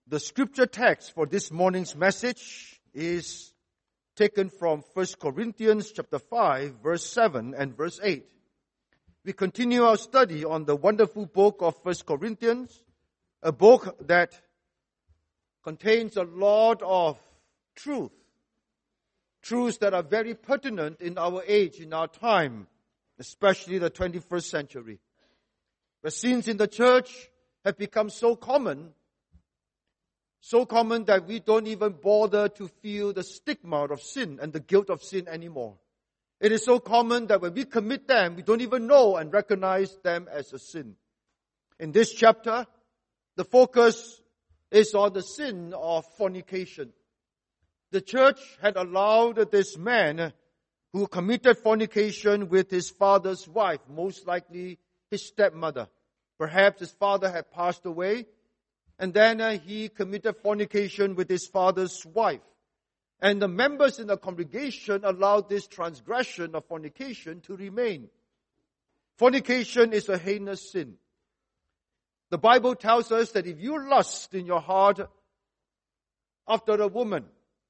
The scripture text for this morning's message is taken from 1 Corinthians chapter 5, verse 7 and verse 8. We continue our study on the wonderful book of 1 Corinthians, a book that contains a lot of truths that are very pertinent in our age, in our time, especially the 21st century. The sins in the church have become so common that we don't even bother to feel the stigma of sin and the guilt of sin anymore. It is so common that when we commit them, we don't even know and recognize them as a sin. In this chapter, the focus is on the sin of fornication. The church had allowed this man who committed fornication with his father's wife, most likely his stepmother. Perhaps his father had passed away, and then he committed fornication with his father's wife. And the members in the congregation allowed this transgression of fornication to remain. Fornication is a heinous sin. The Bible tells us that if you lust in your heart after a woman,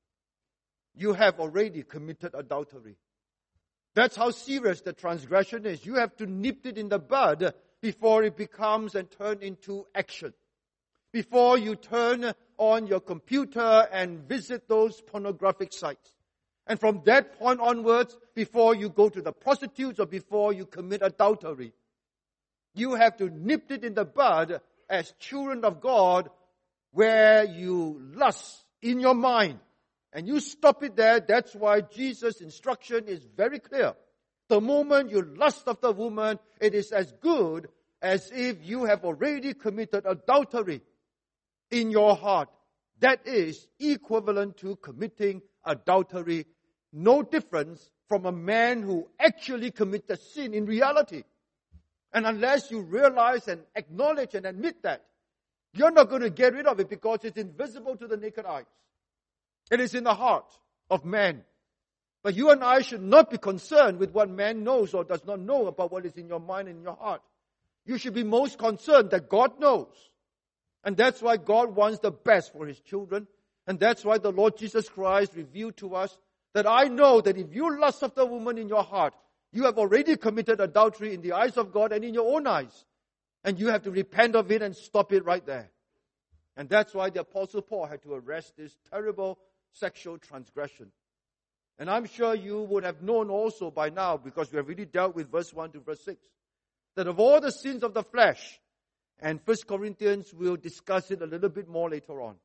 you have already committed adultery. That's how serious the transgression is. You have to nip it in the bud before it becomes and turn into action. Before you turn on your computer and visit those pornographic sites. And from that point onwards, before you go to the prostitutes or before you commit adultery, you have to nip it in the bud as children of God, where you lust in your mind. And you stop it there. That's why Jesus' instruction is very clear. The moment you lust after a woman, it is as good as if you have already committed adultery in your heart. That is equivalent to committing adultery. No difference from a man who actually committed sin in reality. And unless you realize and acknowledge and admit that, you're not going to get rid of it because it's invisible to the naked eyes. It is in the heart of man. But you and I should not be concerned with what man knows or does not know about what is in your mind and in your heart. You should be most concerned that God knows. And that's why God wants the best for His children. And that's why the Lord Jesus Christ revealed to us that I know that if you lust after a woman in your heart, you have already committed adultery in the eyes of God and in your own eyes. And you have to repent of it and stop it right there. And that's why the Apostle Paul had to arrest this terrible sexual transgression. And I'm sure you would have known also by now, because we have already dealt with verse 1 to verse 6, that of all the sins of the flesh, and 1 Corinthians will discuss it a little bit more later on,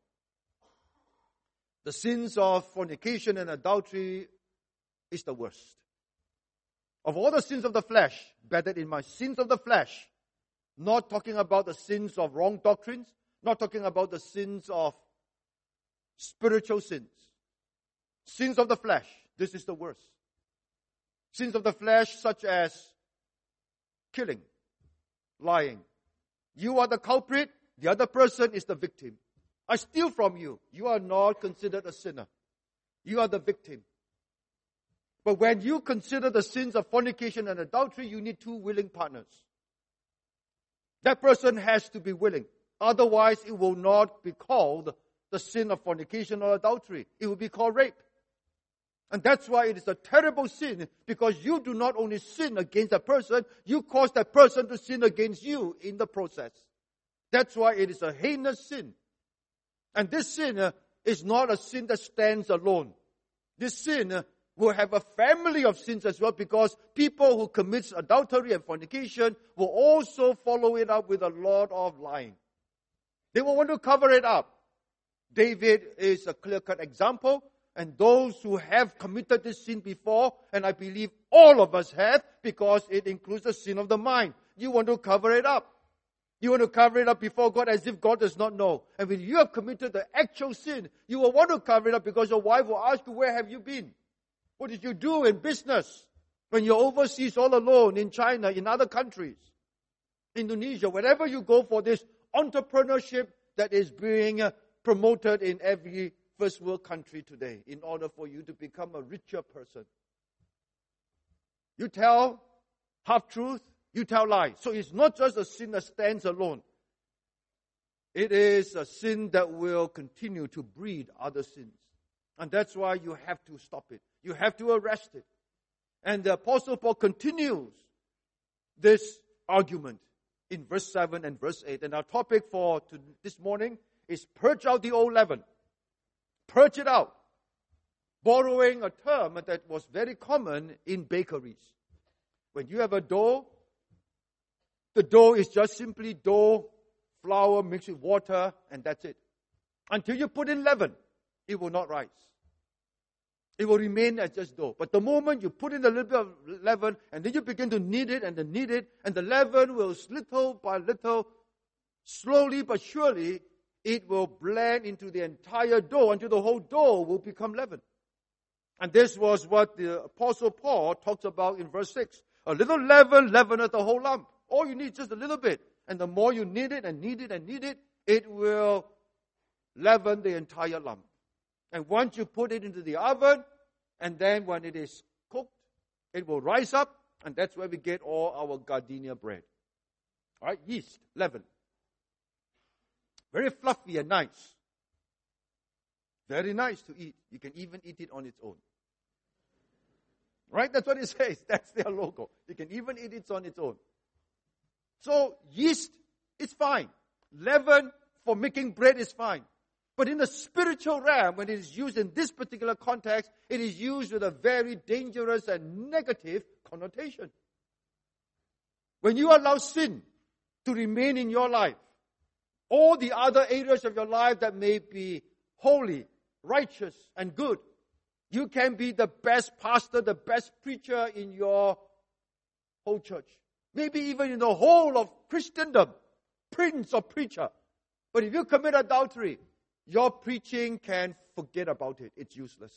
the sins of fornication and adultery is the worst. Of all the sins of the flesh, bear that in mind, sins of the flesh, not talking about the sins of wrong doctrines, not talking about the sins of spiritual sins. Sins of the flesh, this is the worst. Sins of the flesh such as killing, lying. You are the culprit, the other person is the victim. I steal from you. You are not considered a sinner. You are the victim. But when you consider the sins of fornication and adultery, you need two willing partners. That person has to be willing. Otherwise, it will not be called the sin of fornication or adultery. It will be called rape. And that's why it is a terrible sin, because you do not only sin against a person, you cause that person to sin against you in the process. That's why it is a heinous sin. And this sin is not a sin that stands alone. This sin will have a family of sins as well, because people who commit adultery and fornication will also follow it up with a lot of lying. They will want to cover it up. David is a clear-cut example. And those who have committed this sin before, and I believe all of us have, because it includes the sin of the mind. You want to cover it up. You want to cover it up before God as if God does not know. And when you have committed the actual sin, you will want to cover it up because your wife will ask you, where have you been? What did you do in business when you're overseas all alone in China, in other countries, Indonesia, wherever you go for this entrepreneurship that is being promoted in every first world country today in order for you to become a richer person. You tell half-truth, you tell lies. So it's not just a sin that stands alone. It is a sin that will continue to breed other sins. And that's why you have to stop it. You have to arrest it. And the Apostle Paul continues this argument in verse 7 and verse 8. And our topic for this morning is purge out the old leaven. Purge it out. Borrowing a term that was very common in bakeries. When you have a dough, the dough is just simply dough, flour mixed with water, and that's it. Until you put in leaven, it will not rise. It will remain as just dough. But the moment you put in a little bit of leaven, and then you begin to knead it, and then knead it, and the leaven will little by little, slowly but surely, it will blend into the entire dough until the whole dough will become leaven. And this was what the Apostle Paul talks about in verse 6. A little leaven leaveneth the whole lump. All you need is just a little bit. And the more you knead it and knead it and knead it, it will leaven the entire lump. And once you put it into the oven, and then when it is cooked, it will rise up, and that's where we get all our gardenia bread. All right, yeast, leaven. Very fluffy and nice. Very nice to eat. You can even eat it on its own. Right? That's what it says. That's their logo. You can even eat it on its own. So yeast is fine. Leaven for making bread is fine. But in the spiritual realm, when it is used in this particular context, it is used with a very dangerous and negative connotation. When you allow sin to remain in your life, all the other areas of your life that may be holy, righteous, and good, you can be the best pastor, the best preacher in your whole church. Maybe even in the whole of Christendom, prince or preacher. But if you commit adultery, your preaching can forget about it. It's useless.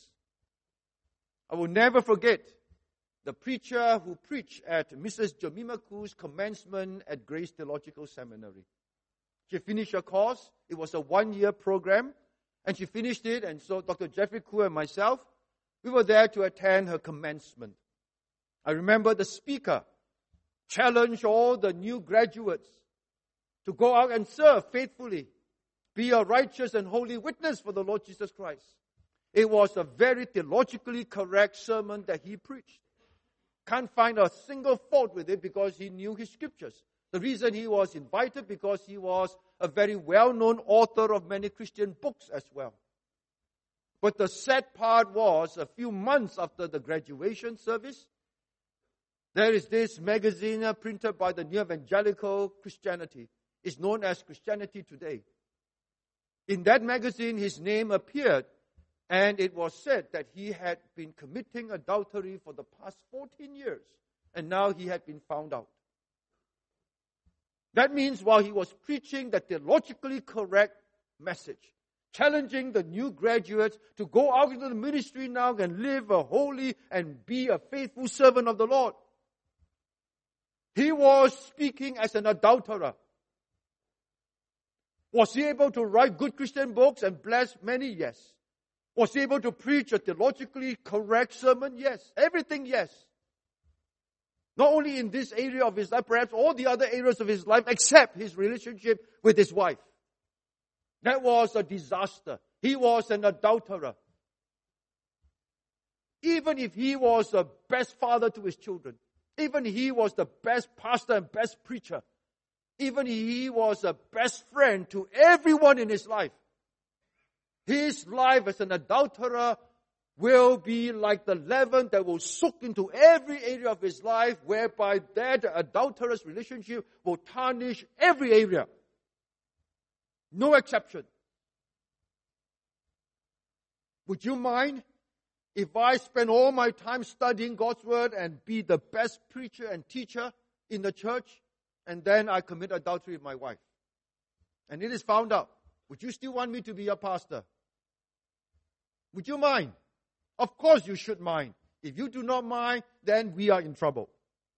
I will never forget the preacher who preached at Mrs. Jemima Khoo's commencement at Grace Theological Seminary. She finished her course. It was a 1-year program. And she finished it. And so Dr. Jeffrey Khoo and myself, we were there to attend her commencement. I remember the speaker challenged all the new graduates to go out and serve faithfully. Be a righteous and holy witness for the Lord Jesus Christ. It was a very theologically correct sermon that he preached. Can't find a single fault with it because he knew his scriptures. The reason he was invited because he was a very well-known author of many Christian books as well. But the sad part was, a few months after the graduation service, there is this magazine printed by the New Evangelical Christianity. It's known as Christianity Today. In that magazine, his name appeared, and it was said that he had been committing adultery for the past 14 years, and now he had been found out. That means while he was preaching the theologically correct message, challenging the new graduates to go out into the ministry now and live a holy and be a faithful servant of the Lord, he was speaking as an adulterer. Was he able to write good Christian books and bless many? Yes. Was he able to preach a theologically correct sermon? Yes. Everything, yes. Not only in this area of his life, perhaps all the other areas of his life, except his relationship with his wife. That was a disaster. He was an adulterer. Even if he was the best father to his children, even he was the best pastor and best preacher, even he was the best friend to everyone in his life, his life as an adulterer will be like the leaven that will soak into every area of his life, whereby that adulterous relationship will tarnish every area. No exception. Would you mind if I spend all my time studying God's Word and be the best preacher and teacher in the church, and then I commit adultery with my wife, and it is found out? Would you still want me to be your pastor? Would you mind? Of course you should mind. If you do not mind, then we are in trouble.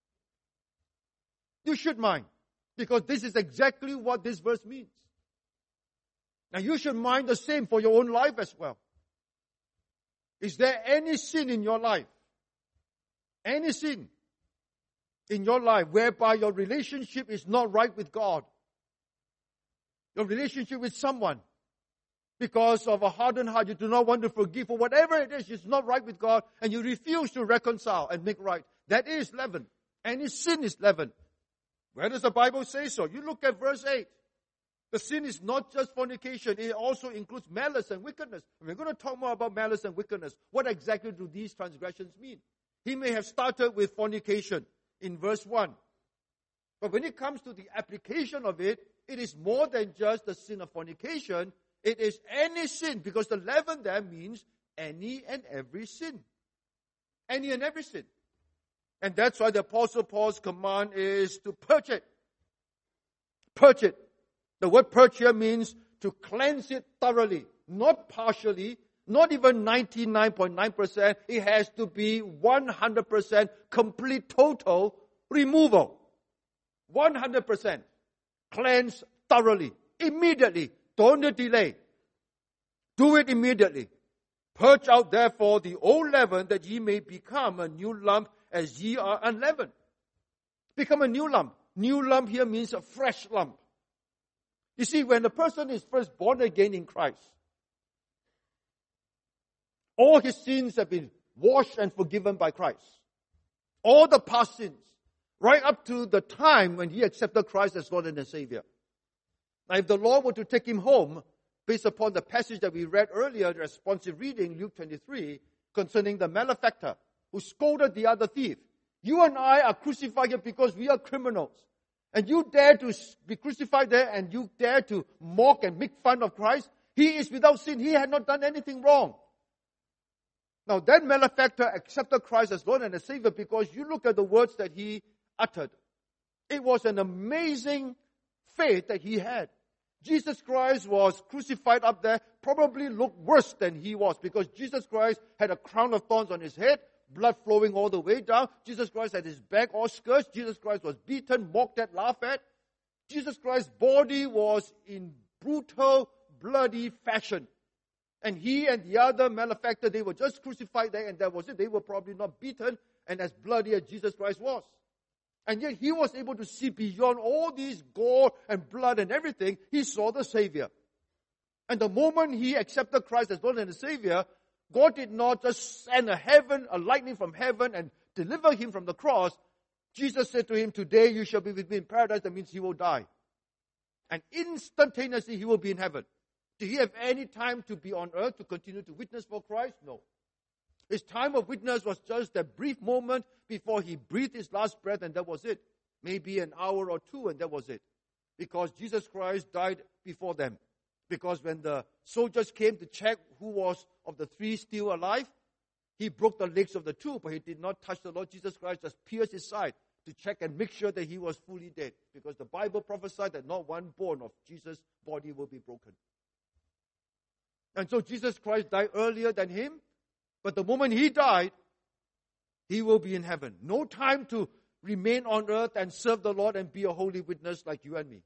You should mind, because this is exactly what this verse means. Now you should mind the same for your own life as well. Is there any sin in your life? Any sin in your life whereby your relationship is not right with God? your relationship with someone. Because of a hardened heart, you do not want to forgive, or whatever it is, it's not right with God, and you refuse to reconcile and make right. That is leaven. Any sin is leaven. Where does the Bible say so? You look at verse 8. The sin is not just fornication, it also includes malice and wickedness. And we're going to talk more about malice and wickedness. What exactly do these transgressions mean? He may have started with fornication in verse 1. But when it comes to the application of it, it is more than just the sin of fornication. It is any sin, because the leaven there means any and every sin. Any and every sin. And that's why the Apostle Paul's command is to purge it. Purge it. The word purge here means to cleanse it thoroughly, not partially, not even 99.9%. It has to be 100% complete, total removal. 100%. Cleanse thoroughly, immediately. Don't delay. Do it immediately. Purge out therefore the old leaven, that ye may become a new lump as ye are unleavened. Become a new lump. New lump here means a fresh lump. You see, when the person is first born again in Christ, all his sins have been washed and forgiven by Christ. All the past sins, right up to the time when he accepted Christ as Lord and Savior. Now, if the Lord were to take him home, based upon the passage that we read earlier, the responsive reading, Luke 23, concerning the malefactor who scolded the other thief. You and I are crucified here because we are criminals. And you dare to be crucified there, and you dare to mock and make fun of Christ. He is without sin. He had not done anything wrong. Now that malefactor accepted Christ as Lord and Savior because you look at the words that he uttered. It was an amazing faith that he had. Jesus Christ was crucified up there, probably looked worse than he was, because Jesus Christ had a crown of thorns on his head, blood flowing all the way down. Jesus Christ had his back all scourged. Jesus Christ was beaten, mocked at, laughed at. Jesus Christ's body was in brutal, bloody fashion. And he and the other malefactor, they were just crucified there, and that was it. They were probably not beaten and as bloody as Jesus Christ was. And yet he was able to see beyond all these gore and blood and everything. He saw the Savior. And the moment he accepted Christ as Lord and Savior, God did not just send a lightning from heaven and deliver him from the cross. Jesus said to him, today you shall be with me in paradise. That means he will die. And instantaneously he will be in heaven. Did he have any time to be on earth to continue to witness for Christ? No. His time of witness was just that brief moment before he breathed his last breath, and that was it. Maybe an hour or two, and that was it. Because Jesus Christ died before them. Because when the soldiers came to check who was of the three still alive, he broke the legs of the two, but he did not touch the Lord Jesus Christ, just pierced his side to check and make sure that he was fully dead. Because the Bible prophesied that not one bone of Jesus' body will be broken. And so Jesus Christ died earlier than him, but the moment he died, he will be in heaven. No time to remain on earth and serve the Lord and be a holy witness like you and me.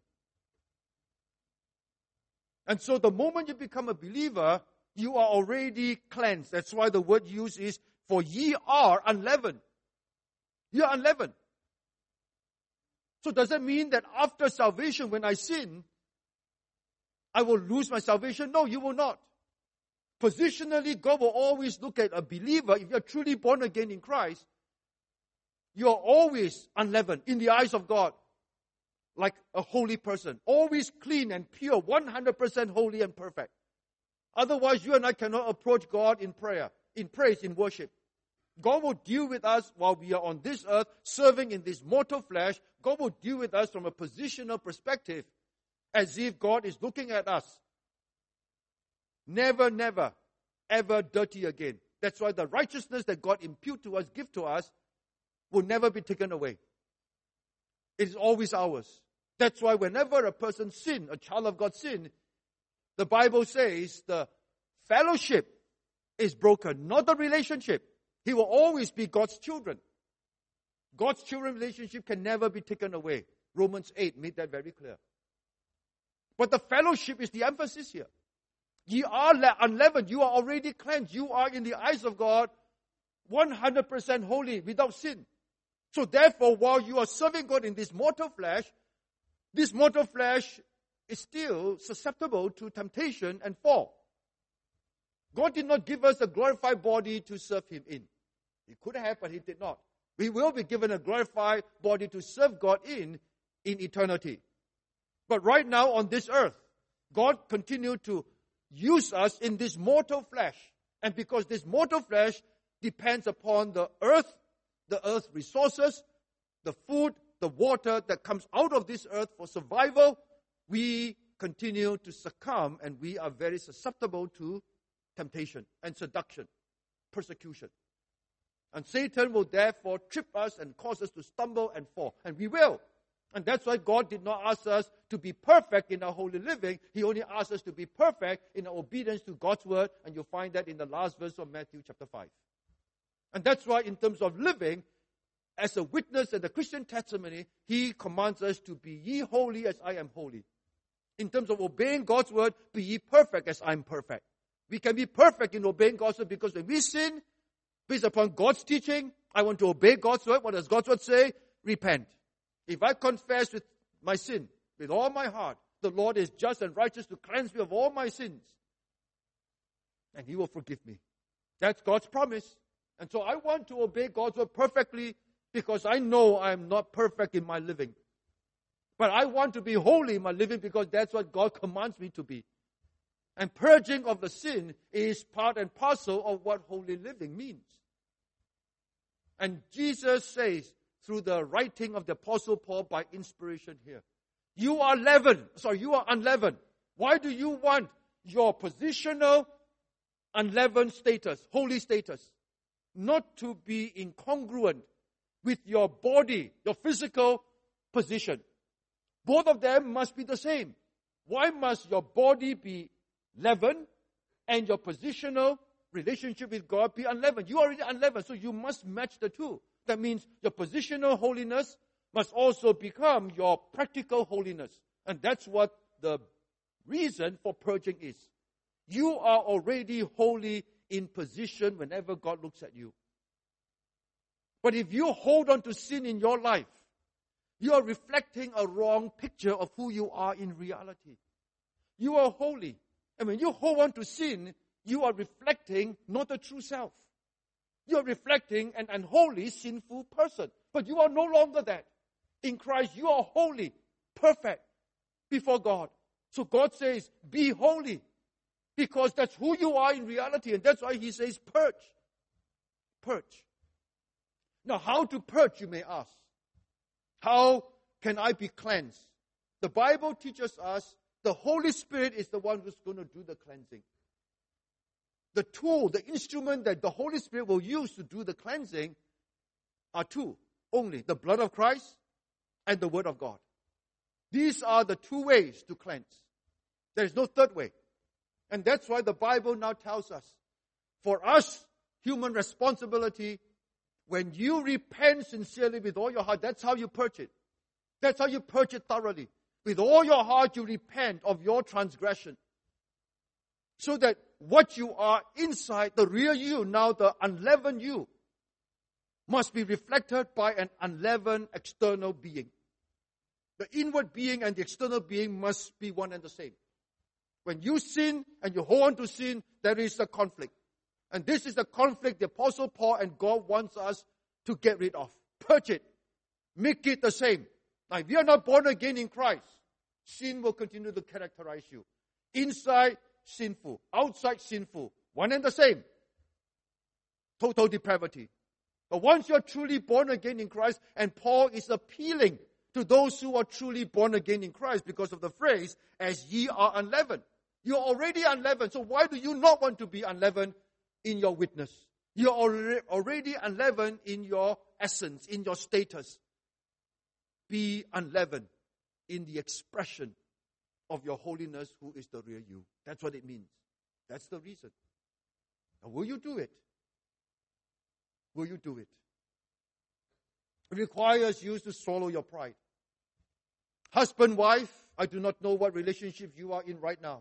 And so the moment you become a believer, you are already cleansed. That's why the word used is, for ye are unleavened. You are unleavened. So does that mean that after salvation, when I sin, I will lose my salvation? No, you will not. Positionally, God will always look at a believer. If you're truly born again in Christ, you are always unleavened in the eyes of God, like a holy person. Always clean and pure, 100% holy and perfect. Otherwise, you and I cannot approach God in prayer, in praise, in worship. God will deal with us while we are on this earth, serving in this mortal flesh. God will deal with us from a positional perspective, as if God is looking at us. Never, never, ever dirty again. That's why the righteousness that God impute to us, give to us, will never be taken away. It is always ours. That's why whenever a person sin, a child of God sin, the Bible says the fellowship is broken, not the relationship. He will always be God's children. God's children relationship can never be taken away. Romans 8 made that very clear. But the fellowship is the emphasis here. Ye are unleavened. You are already cleansed. You are in the eyes of God 100% holy, without sin. So therefore, while you are serving God in this mortal flesh is still susceptible to temptation and fall. God did not give us a glorified body to serve Him in. He could have, but He did not. We will be given a glorified body to serve God in eternity. But right now on this earth, God continued to use us in this mortal flesh. And because this mortal flesh depends upon the earth resources, the food, the water that comes out of this earth for survival, we continue to succumb, and we are very susceptible to temptation and seduction, persecution. And Satan will therefore trip us and cause us to stumble and fall. And we will. And that's why God did not ask us to be perfect in our holy living. He only asked us to be perfect in our obedience to God's word. And you'll find that in the last verse of Matthew chapter 5. And that's why in terms of living, as a witness in the Christian testimony, He commands us to be ye holy as I am holy. In terms of obeying God's word, be ye perfect as I am perfect. We can be perfect in obeying God's word because when we sin, based upon God's teaching, I want to obey God's word. What does God's word say? Repent. If I confess with my sin, with all my heart, the Lord is just and righteous to cleanse me of all my sins. And He will forgive me. That's God's promise. And so I want to obey God's word perfectly because I know I am not perfect in my living. But I want to be holy in my living because that's what God commands me to be. And purging of the sin is part and parcel of what holy living means. And Jesus says, through the writing of the Apostle Paul by inspiration here, you are unleavened. Why do you want your positional unleavened status, holy status, not to be incongruent with your body, your physical position? Both of them must be the same. Why must your body be leavened and your positional relationship with God be unleavened? You are already unleavened, so you must match the two. That means your positional holiness must also become your practical holiness. And that's what the reason for purging is. You are already holy in position whenever God looks at you. But if you hold on to sin in your life, you are reflecting a wrong picture of who you are in reality. You are holy. And when you hold on to sin, you are reflecting not a true self. You are reflecting an unholy, sinful person. But you are no longer that. In Christ, you are holy, perfect before God. So God says, be holy. Because that's who you are in reality. And that's why He says, purge. Purge. Now, how to purge, you may ask? How can I be cleansed? The Bible teaches us the Holy Spirit is the one who's going to do the cleansing. The tool, the instrument that the Holy Spirit will use to do the cleansing are two only, the blood of Christ and the Word of God. These are the two ways to cleanse. There is no third way. And that's why the Bible now tells us, for us, human responsibility, when you repent sincerely with all your heart, that's how you purge it. That's how you purge it thoroughly. With all your heart, you repent of your transgression. So that what you are inside, the real you, now the unleavened you, must be reflected by an unleavened external being. The inward being and the external being must be one and the same. When you sin and you hold on to sin, there is a conflict. And this is the conflict the Apostle Paul and God wants us to get rid of. Purge it. Make it the same. Now, if you are not born again in Christ, sin will continue to characterize you. Inside, sinful. Outside, sinful. One and the same. Total depravity. But once you're truly born again in Christ, and Paul is appealing to those who are truly born again in Christ because of the phrase, as ye are unleavened. You're already unleavened. So why do you not want to be unleavened in your witness? You're already unleavened in your essence, in your status. Be unleavened in the expression of your holiness, who is the real you. That's what it means. That's the reason. Now, will you do it? Will you do it? It requires you to swallow your pride. Husband, wife, I do not know what relationship you are in right now.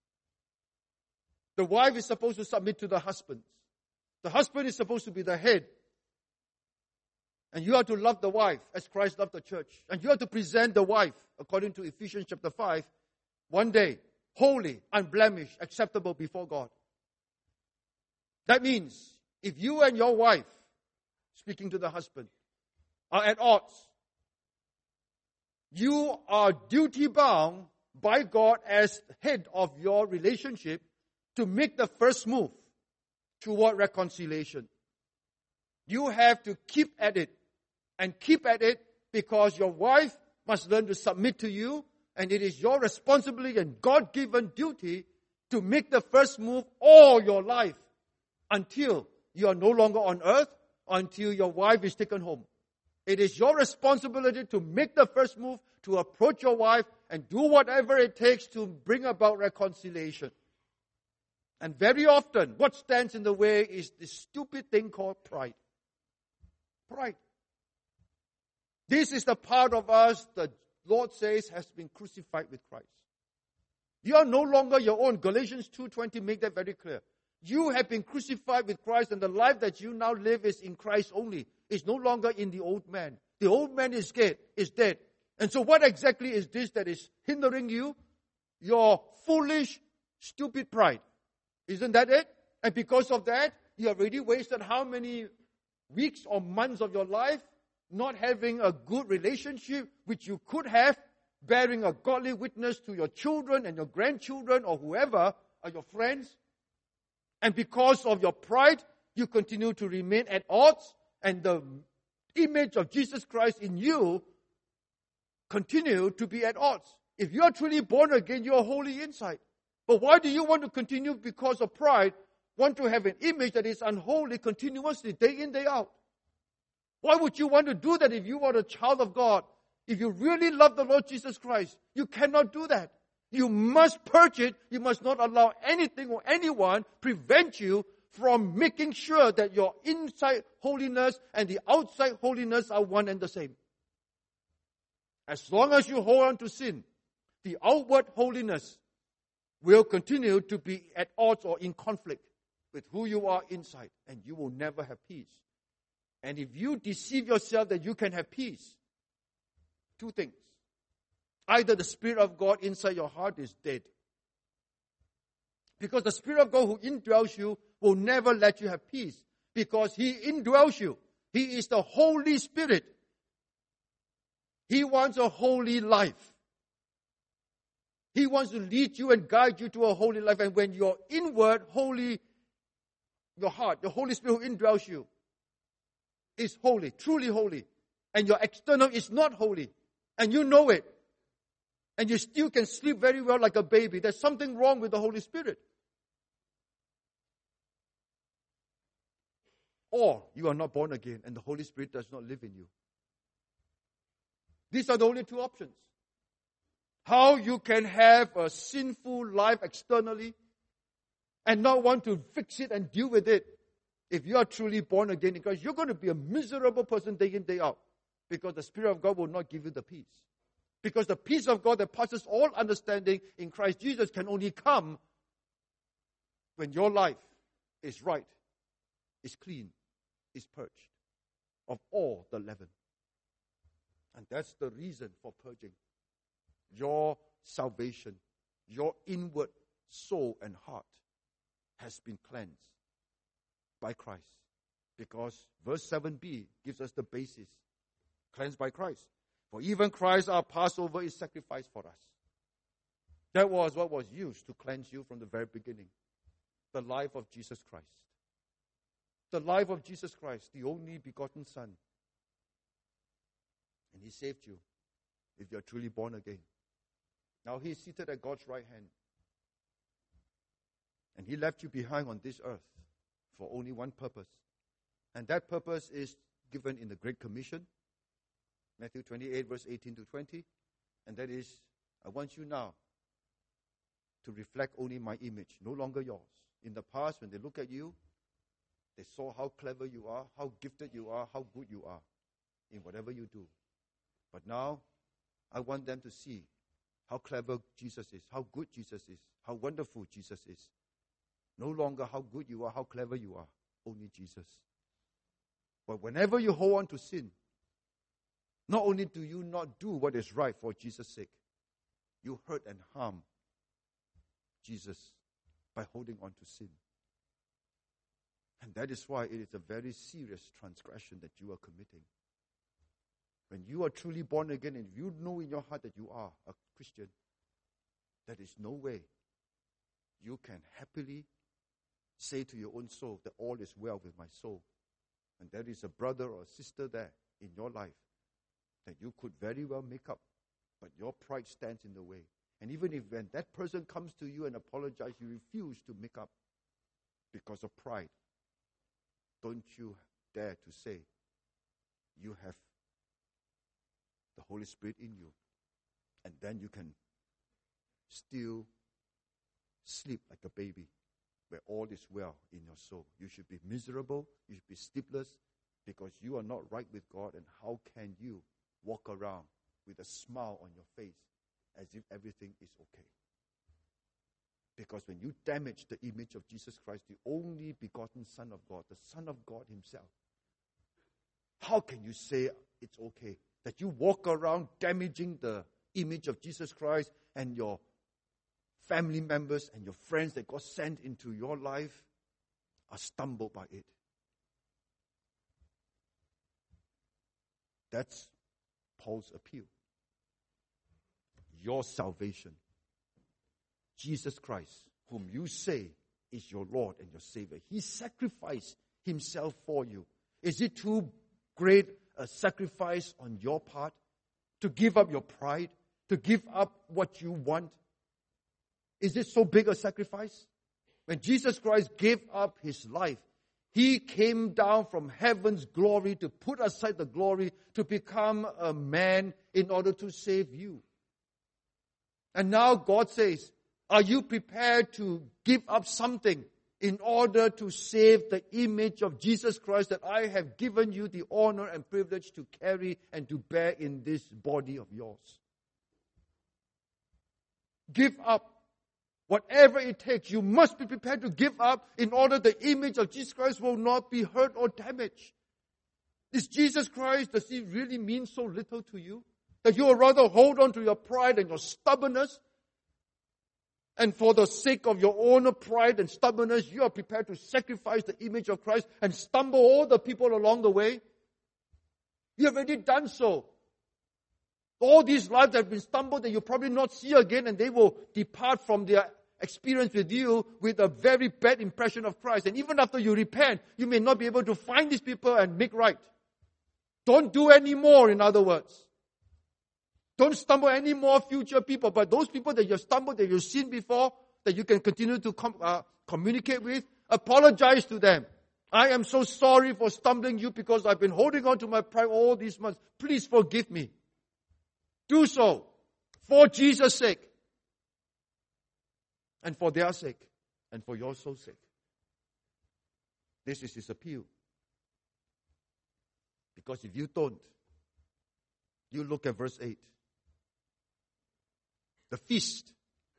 The wife is supposed to submit to the husband. The husband is supposed to be the head. And you are to love the wife as Christ loved the church. And you are to present the wife, according to Ephesians chapter 5, one day, holy, unblemished, acceptable before God. That means if you and your wife, speaking to the husband, are at odds, you are duty bound by God as head of your relationship to make the first move toward reconciliation. You have to keep at it, and keep at it because your wife must learn to submit to you, and it is your responsibility and God-given duty to make the first move all your life until you are no longer on earth, until your wife is taken home. It is your responsibility to make the first move, to approach your wife and do whatever it takes to bring about reconciliation. And very often, what stands in the way is this stupid thing called pride. Pride. This is the part of us the Lord says has been crucified with Christ. You are no longer your own. Galatians 2:20 make that very clear. You have been crucified with Christ, and the life that you now live is in Christ only. It's no longer in the old man. The old man is dead. And so what exactly is this that is hindering you? Your foolish, stupid pride. Isn't that it? And because of that, you have already wasted how many weeks or months of your life not having a good relationship, which you could have, bearing a godly witness to your children and your grandchildren or whoever are your friends. And because of your pride, you continue to remain at odds, and the image of Jesus Christ in you continue to be at odds. If you are truly born again, you are holy inside. But why do you want to continue because of pride, want to have an image that is unholy continuously, day in, day out? Why would you want to do that if you are a child of God? If you really love the Lord Jesus Christ, you cannot do that. You must purge it. You must not allow anything or anyone prevent you from making sure that your inside holiness and the outside holiness are one and the same. As long as you hold on to sin, the outward holiness will continue to be at odds or in conflict with who you are inside, and you will never have peace. And if you deceive yourself that you can have peace, two things. Either the Spirit of God inside your heart is dead. Because the Spirit of God who indwells you will never let you have peace. Because He indwells you. He is the Holy Spirit. He wants a holy life. He wants to lead you and guide you to a holy life. And when your inward holy, your heart, the Holy Spirit who indwells you, is holy, truly holy, and your external is not holy, and you know it, and you still can sleep very well like a baby, there's something wrong with the Holy Spirit. Or you are not born again, and the Holy Spirit does not live in you. These are the only two options. How you can have a sinful life externally and not want to fix it and deal with it. If you are truly born again in Christ, you're going to be a miserable person day in, day out. Because the Spirit of God will not give you the peace. Because the peace of God that passes all understanding in Christ Jesus can only come when your life is right, is clean, is purged of all the leaven. And that's the reason for purging. Your salvation, your inward soul and heart has been cleansed by Christ. Because verse 7b gives us the basis. Cleansed by Christ. For even Christ, our Passover, is sacrificed for us. That was what was used to cleanse you from the very beginning. The life of Jesus Christ. The life of Jesus Christ, the only begotten Son. And He saved you if you are truly born again. Now He is seated at God's right hand. And He left you behind on this earth for only one purpose. And that purpose is given in the Great Commission, Matthew 28, verse 18 to 20. And that is, I want you now to reflect only my image, no longer yours. In the past, when they look at you, they saw how clever you are, how gifted you are, how good you are in whatever you do. But now, I want them to see how clever Jesus is, how good Jesus is, how wonderful Jesus is. No longer how good you are, how clever you are, only Jesus. But whenever you hold on to sin, not only do you not do what is right for Jesus' sake, you hurt and harm Jesus by holding on to sin. And that is why it is a very serious transgression that you are committing. When you are truly born again and you know in your heart that you are a Christian, there is no way you can happily say to your own soul that all is well with my soul. And there is a brother or a sister there in your life that you could very well make up, but your pride stands in the way. And even if when that person comes to you and apologizes, you refuse to make up because of pride, don't you dare to say you have the Holy Spirit in you, and then you can still sleep like a baby where all is well in your soul. You should be miserable, you should be sleepless because you are not right with God, and how can you walk around with a smile on your face as if everything is okay? Because when you damage the image of Jesus Christ, the only begotten Son of God, the Son of God himself, how can you say it's okay that you walk around damaging the image of Jesus Christ, and your family members and your friends that God sent into your life are stumbled by it? That's Paul's appeal. Your salvation, Jesus Christ, whom you say is your Lord and your Savior, he sacrificed himself for you. Is it too great a sacrifice on your part to give up your pride, to give up what you want? Is it so big a sacrifice? When Jesus Christ gave up his life, he came down from heaven's glory to put aside the glory, to become a man in order to save you. And now God says, are you prepared to give up something in order to save the image of Jesus Christ that I have given you the honor and privilege to carry and to bear in this body of yours? Give up whatever it takes. You must be prepared to give up in order the image of Jesus Christ will not be hurt or damaged. Is Jesus Christ, does he really mean so little to you that you would rather hold on to your pride and your stubbornness? And for the sake of your own pride and stubbornness, you are prepared to sacrifice the image of Christ and stumble all the people along the way? You have already done so. All these lives have been stumbled and you'll probably not see again, and they will depart from their experience with you with a very bad impression of Christ. And even after you repent, you may not be able to find these people and make right. Don't do any more, in other words. Don't stumble any more future people, but those people that you've stumbled, that you've seen before, that you can continue to communicate with, apologize to them. I am so sorry for stumbling you because I've been holding on to my pride all these months. Please forgive me. Do so for Jesus' sake, and for their sake, and for your soul's sake. This is his appeal. Because if you don't, you look at verse 8. The feast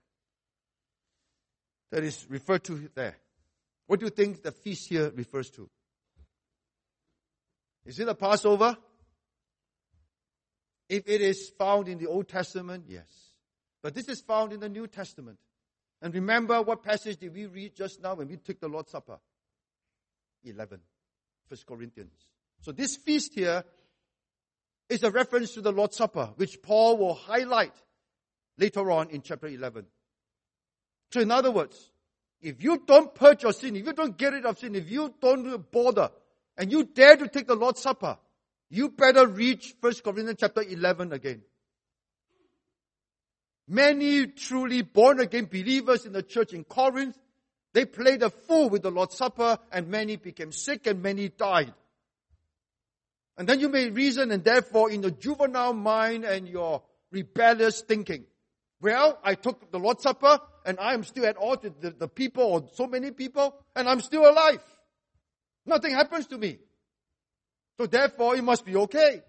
that is referred to there. What do you think the feast here refers to? Is it a Passover? If it is found in the Old Testament, yes. But this is found in the New Testament. And remember, what passage did we read just now when we took the Lord's Supper? 11, 1 Corinthians. So this feast here is a reference to the Lord's Supper, which Paul will highlight later on in chapter 11. So in other words, if you don't purge your sin, if you don't get rid of sin, if you don't bother, and you dare to take the Lord's Supper, you better read 1 Corinthians chapter 11 again. Many truly born-again believers in the church in Corinth, they played a fool with the Lord's Supper, and many became sick and many died. And then you may reason, and therefore in your juvenile mind and your rebellious thinking, well, I took the Lord's Supper, and I am still at odds with the people, or so many people, and I'm still alive. Nothing happens to me. So therefore, it must be okay.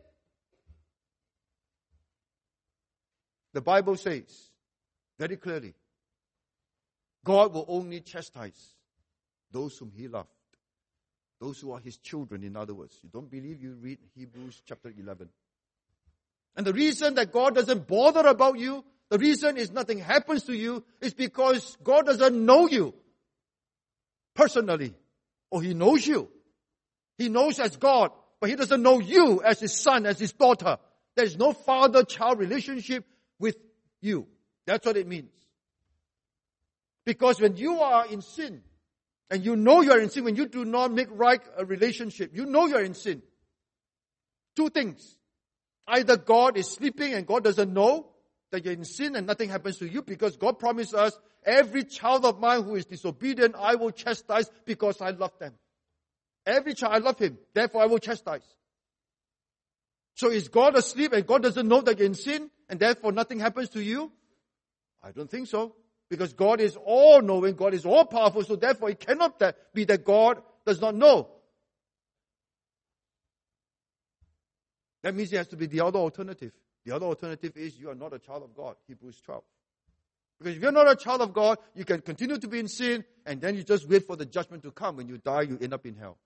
The Bible says very clearly, God will only chastise those whom he loved. Those who are his children, in other words. You don't believe, you read Hebrews chapter 11. And the reason that God doesn't bother about you the reason is nothing happens to you is because God doesn't know you personally. Or He knows you. He knows as God, but He doesn't know you as His son, as His daughter. There is no father-child relationship with you. That's what it means. Because when you are in sin, and you know you are in sin, when you do not make right a relationship, you know you are in sin. Two things. Either God is sleeping and God doesn't know that you're in sin and nothing happens to you, because God promised us, every child of mine who is disobedient, I will chastise because I love them. Every child, I love him, therefore I will chastise. So is God asleep and God doesn't know that you're in sin and therefore nothing happens to you? I don't think so. Because God is all-knowing, God is all-powerful, so therefore it cannot be that God does not know. That means it has to be the other alternative. The other alternative is you are not a child of God, Hebrews 12. Because if you're not a child of God, you can continue to be in sin, and then you just wait for the judgment to come. When you die, you end up in hell.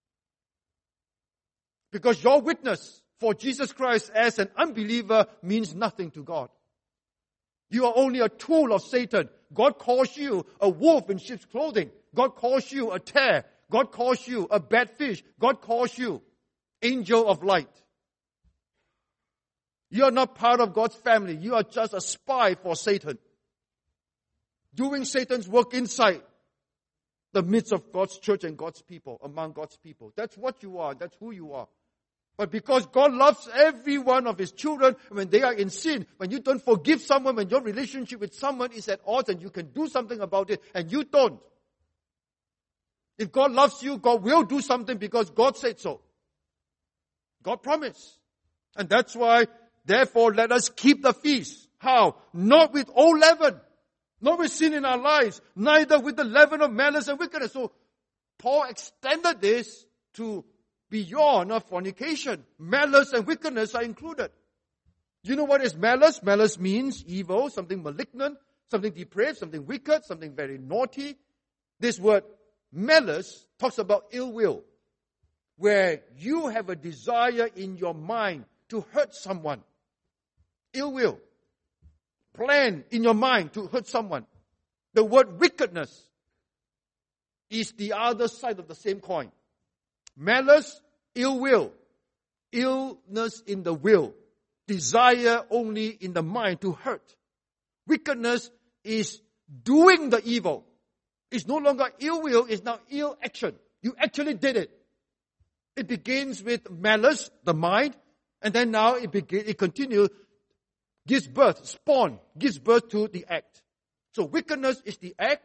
Because your witness for Jesus Christ as an unbeliever means nothing to God. You are only a tool of Satan. God calls you a wolf in sheep's clothing. God calls you a tear. God calls you a bad fish. God calls you angel of light. You are not part of God's family. You are just a spy for Satan, doing Satan's work inside the midst of God's church and God's people, among God's people. That's what you are. That's who you are. But because God loves every one of His children, when they are in sin, when you don't forgive someone, when your relationship with someone is at odds and you can do something about it, and you don't. If God loves you, God will do something because God said so. God promised. And that's why, therefore, let us keep the feast. How? Not with old leaven, not with sin in our lives, neither with the leaven of malice and wickedness. So, Paul extended this to beyond of fornication. Malice and wickedness are included. You know what is malice? Malice means evil, something malignant, something depraved, something wicked, something very naughty. This word malice talks about ill will, where you have a desire in your mind to hurt someone. Ill will. Plan in your mind to hurt someone. The word wickedness is the other side of the same coin. Malice, ill will, illness in the will, desire only in the mind to hurt. Wickedness is doing the evil. It's no longer ill will, it's now ill action. You actually did it. It begins with malice, the mind, and then now it continues, gives birth to the act. So wickedness is the act,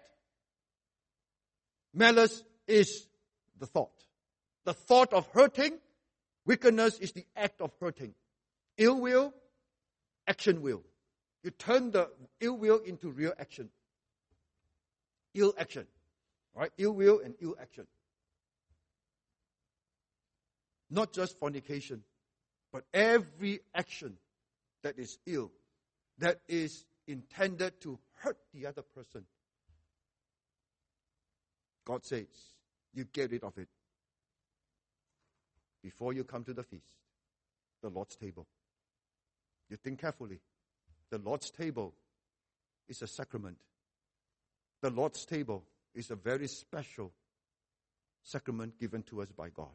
malice is the thought. The thought of hurting, wickedness is the act of hurting. Ill will, action will. You turn the ill will into real action. Ill action. Right? Ill will and ill action. Not just fornication, but every action that is ill, that is intended to hurt the other person. God says, you get rid of it before you come to the feast, the Lord's table. You think carefully. The Lord's table is a sacrament. The Lord's table is a very special sacrament given to us by God.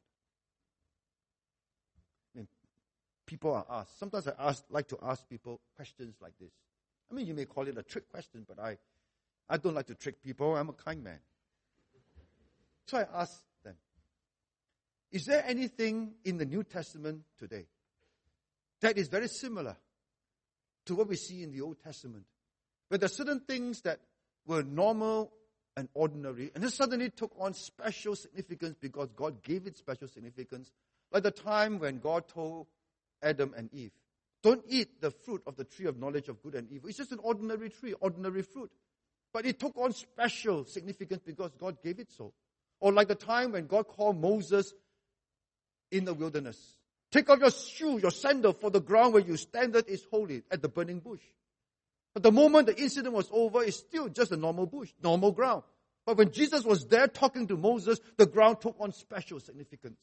And people are asked, sometimes I like to ask people questions like this. I mean, you may call it a trick question, but I don't like to trick people. I'm a kind man. So I ask them, is there anything in the New Testament today that is very similar to what we see in the Old Testament? Where there are certain things that were normal and ordinary, and then suddenly took on special significance because God gave it special significance. Like the time when God told Adam and Eve, don't eat the fruit of the tree of knowledge of good and evil. It's just an ordinary tree, ordinary fruit. But it took on special significance because God gave it so. Or like the time when God called Moses in the wilderness. Take off your shoe, your sandal, for the ground where you stand is holy, at the burning bush. But the moment the incident was over, it's still just a normal bush, normal ground. But when Jesus was there talking to Moses, the ground took on special significance.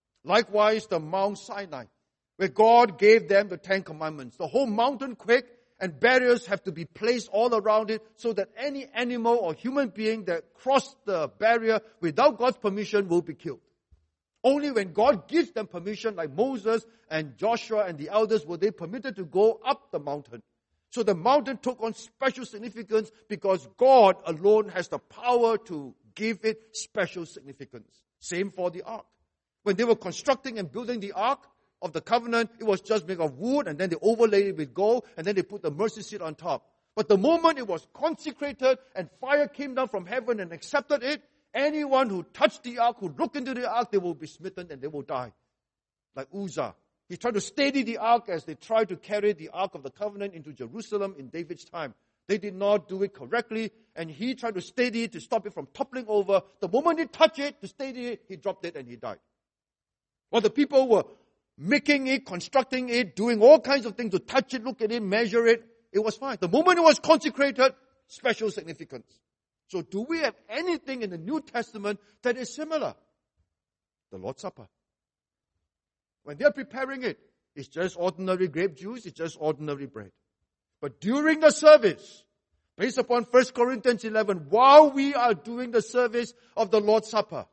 Likewise, the Mount Sinai, where God gave them the 10 Commandments. The whole mountain quaked, and barriers have to be placed all around it so that any animal or human being that crossed the barrier without God's permission will be killed. Only when God gives them permission, like Moses and Joshua and the elders, were they permitted to go up the mountain. So the mountain took on special significance because God alone has the power to give it special significance. Same for the ark. When they were constructing and building the ark of the covenant, it was just made of wood, and then they overlaid it with gold, and then they put the mercy seat on top. But the moment it was consecrated and fire came down from heaven and accepted it, anyone who touched the ark, who looked into the ark, they will be smitten and they will die. Like Uzzah. He tried to steady the ark as they tried to carry the ark of the covenant into Jerusalem in David's time. They did not do it correctly, and he tried to steady it to stop it from toppling over. The moment he touched it to steady it, he dropped it and he died. While the people were making it, constructing it, doing all kinds of things to touch it, look at it, measure it, it was fine. The moment it was consecrated, special significance. So do we have anything in the New Testament that is similar? The Lord's Supper. When they're preparing it, it's just ordinary grape juice, it's just ordinary bread. But during the service, based upon 1 Corinthians 11, while we are doing the service of the Lord's Supper,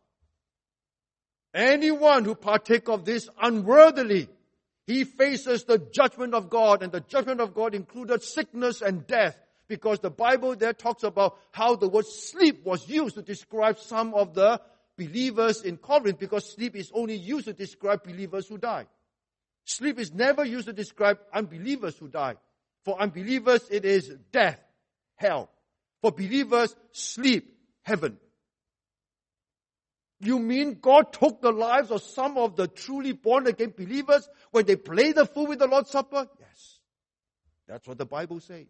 anyone who partake of this unworthily, he faces the judgment of God, and the judgment of God included sickness and death, because the Bible there talks about how the word sleep was used to describe some of the believers in Corinth, because sleep is only used to describe believers who die. Sleep is never used to describe unbelievers who die. For unbelievers, it is death, hell. For believers, sleep, heaven. You mean God took the lives of some of the truly born-again believers when they play the fool with the Lord's Supper? Yes. That's what the Bible says.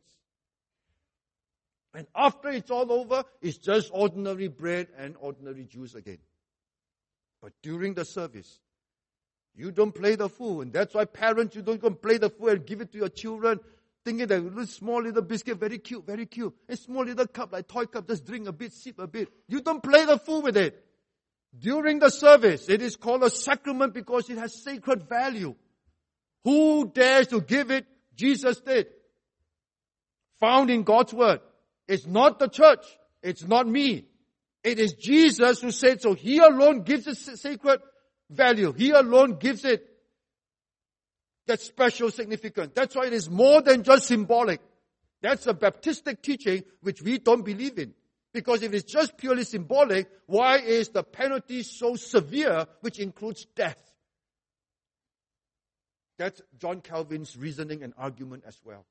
And after it's all over, it's just ordinary bread and ordinary juice again. But during the service, you don't play the fool. And that's why parents, you don't go and play the fool and give it to your children, thinking that little small little biscuit, very cute, very cute. A small little cup, like toy cup, just drink a bit, sip a bit. You don't play the fool with it. During the service, it is called a sacrament because it has sacred value. Who dares to give it? Jesus did. Found in God's Word. It's not the church. It's not me. It is Jesus who said so. He alone gives it sacred value. He alone gives it that special significance. That's why it is more than just symbolic. That's a Baptistic teaching which we don't believe in. Because if it's just purely symbolic, why is the penalty so severe, which includes death? That's John Calvin's reasoning and argument as well.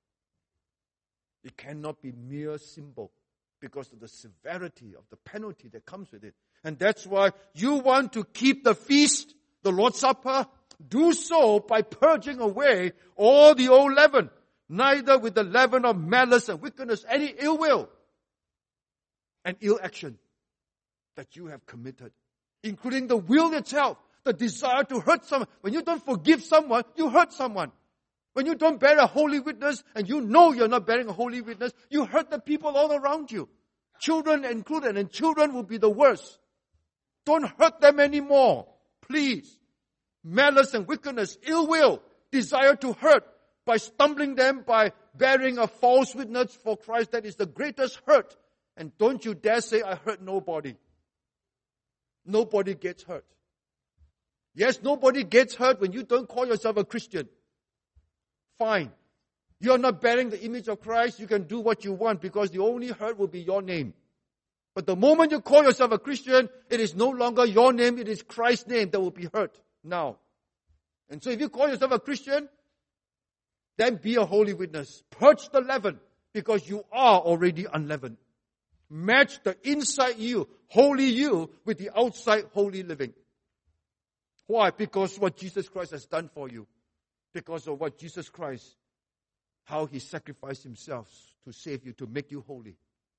It cannot be mere symbol because of the severity of the penalty that comes with it. And that's why you want to keep the feast, the Lord's Supper, do so by purging away all the old leaven, neither with the leaven of malice and wickedness, any ill will and ill action that you have committed, including the will itself, the desire to hurt someone. When you don't forgive someone, you hurt someone. When you don't bear a holy witness, and you know you're not bearing a holy witness, you hurt the people all around you. Children included, and children will be the worst. Don't hurt them anymore, please. Malice and wickedness, ill will, desire to hurt, by stumbling them, by bearing a false witness for Christ, that is the greatest hurt. And don't you dare say, I hurt nobody. Nobody gets hurt. Yes, nobody gets hurt when you don't call yourself a Christian. Fine. You're not bearing the image of Christ. You can do what you want because the only hurt will be your name. But the moment you call yourself a Christian, it is no longer your name. It is Christ's name that will be hurt now. And so if you call yourself a Christian, then be a holy witness. Purge the leaven because you are already unleavened. Match the inside you, holy you, with the outside holy living. Why? Because what Jesus Christ has done for you. Because of what Jesus Christ, how He sacrificed Himself to save you, to make you holy.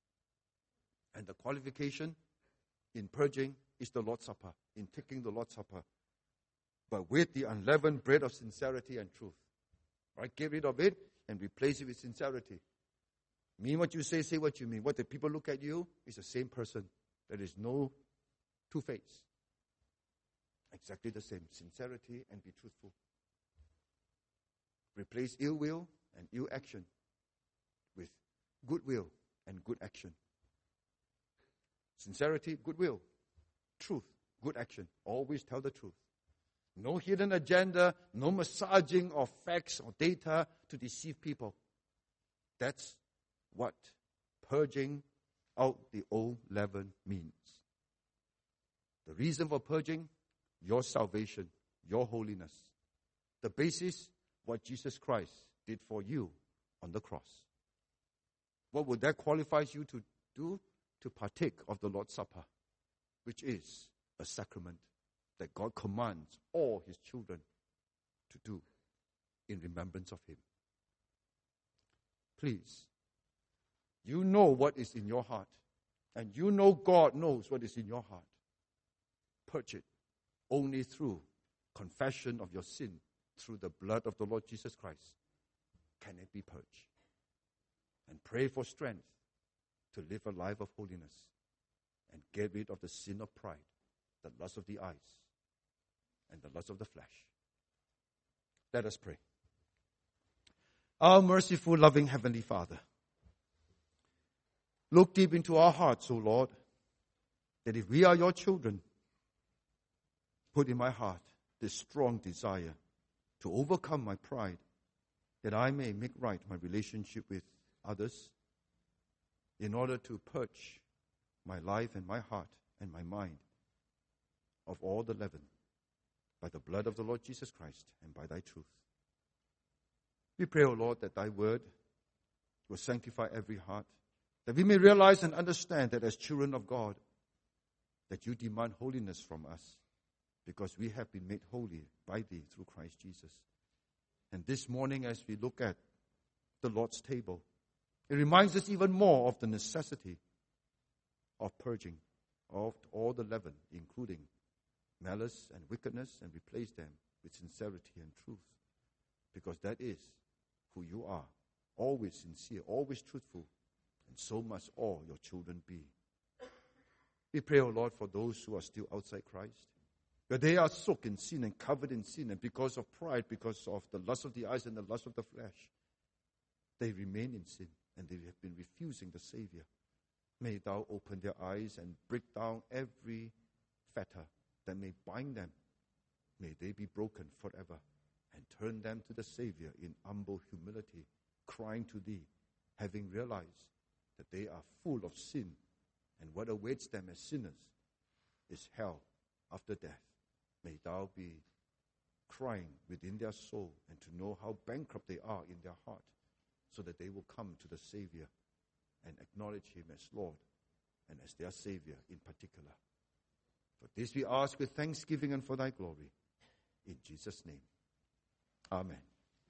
And the qualification in purging is the Lord's Supper, in taking the Lord's Supper. But with the unleavened bread of sincerity and truth. Right? Get rid of it and replace it with sincerity. Mean what you say what you mean. What the people look at you is the same person. There is no two-face. Exactly the same. Sincerity and be truthful. Replace ill will and ill action goodwill, and good action. Sincerity, goodwill. Truth, good action. Always tell the truth. No hidden agenda, no massaging of facts or data to deceive people. That's what purging out the old leaven means. The reason for purging, your salvation, your holiness. The basis, what Jesus Christ did for you on the cross. What would that qualify you to do? To partake of the Lord's Supper, which is a sacrament that God commands all His children to do in remembrance of Him. Please, you know what is in your heart, and you know God knows what is in your heart. Purge it only through confession of your sin, through the blood of the Lord Jesus Christ. Can it be purged? And pray for strength to live a life of holiness and get rid of the sin of pride, the lust of the eyes, and the lust of the flesh. Let us pray. Our merciful, loving Heavenly Father, look deep into our hearts, O Lord, that if we are your children, put in my heart this strong desire to overcome my pride, that I may make right my relationship with others, in order to purge my life and my heart and my mind of all the leaven by the blood of the Lord Jesus Christ and by thy truth. We pray, O Lord, that thy word will sanctify every heart, that we may realize and understand that as children of God, that you demand holiness from us because we have been made holy by thee through Christ Jesus. And this morning, as we look at the Lord's table, it reminds us even more of the necessity of purging of all the leaven, including malice and wickedness, and replace them with sincerity and truth. Because that is who you are, always sincere, always truthful, and so must all your children be. We pray, O Lord, for those who are still outside Christ, where they are soaked in sin and covered in sin, and because of pride, because of the lust of the eyes and the lust of the flesh, they remain in sin. And they have been refusing the Savior. May thou open their eyes and break down every fetter that may bind them. May they be broken forever and turn them to the Savior in humble humility, crying to thee, having realized that they are full of sin, and what awaits them as sinners is hell after death. May thou be crying within their soul and to know how bankrupt they are in their heart, so that they will come to the Savior and acknowledge Him as Lord and as their Savior in particular. For this we ask with thanksgiving and for thy glory. In Jesus' name. Amen.